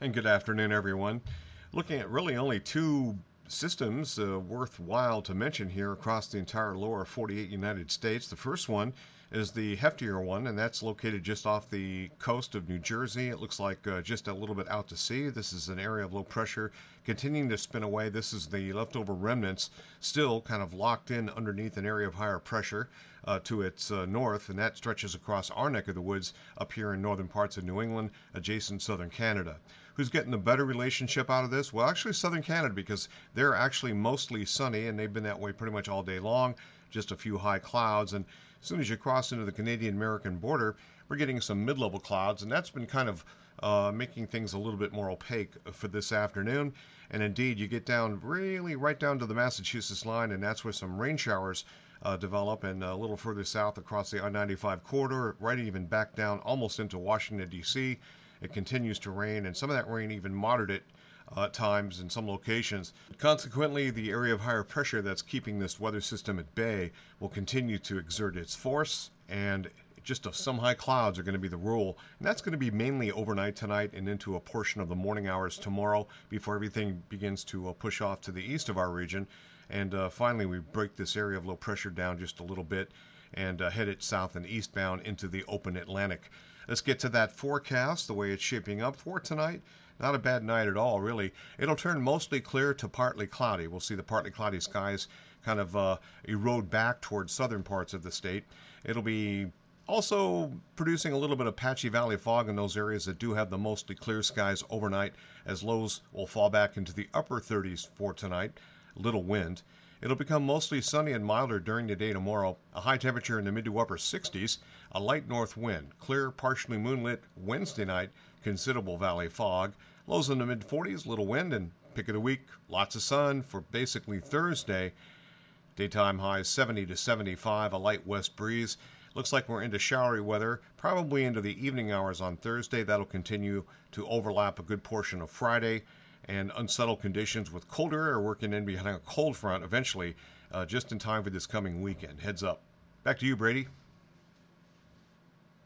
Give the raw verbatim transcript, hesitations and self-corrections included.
And good afternoon, everyone. Looking at really only two systems uh, worthwhile to mention here across the entire lower forty-eight United States. The first one is the heftier one, and that's located just off the coast of New Jersey. It looks like uh, just a little bit out to sea. This is an area of low pressure continuing to spin away. This is the leftover remnants still kind of locked in underneath an area of higher pressure uh, to its uh, north, and that stretches across our neck of the woods up here in northern parts of New England, adjacent southern Canada. Who's getting the better relationship out of this? Well, actually southern Canada, because they're actually mostly sunny, and they've been that way pretty much all day long, just a few high clouds. And as soon as you cross into the Canadian-American border, we're getting some mid-level clouds, and that's been kind of uh, making things a little bit more opaque for this afternoon. And indeed, you get down really right down to the Massachusetts line, and that's where some rain showers uh, develop, and a little further south across the I ninety-five corridor, right even back down almost into Washington, D C It continues to rain, and some of that rain even moderate uh, at times in some locations. Consequently, the area of higher pressure that's keeping this weather system at bay will continue to exert its force, and just uh, some high clouds are going to be the rule. And that's going to be mainly overnight tonight and into a portion of the morning hours tomorrow before everything begins to uh, push off to the east of our region. And uh, finally, we break this area of low pressure down just a little bit and uh, head it south and eastbound into the open Atlantic. Let's get to that forecast, the way it's shaping up for tonight. Not a bad night at all, really. It'll turn mostly clear to partly cloudy. We'll see the partly cloudy skies kind of uh, erode back towards southern parts of the state. It'll be also producing a little bit of patchy valley fog in those areas that do have the mostly clear skies overnight, as lows will fall back into the upper thirties for tonight. Little wind. It'll become mostly sunny and milder during the day tomorrow. A high temperature in the mid to upper sixties. A light north wind. Clear, partially moonlit Wednesday night. Considerable valley fog. Lows in the mid forties. Little wind, and pick of the week, lots of sun for basically Thursday. Daytime highs seventy to seventy-five. A light west breeze. Looks like we're into showery weather, probably into the evening hours on Thursday. That'll continue to overlap a good portion of Friday. And unsettled conditions with colder air working in behind a cold front eventually, uh, just in time for this coming weekend. Heads up. Back to you, Brady.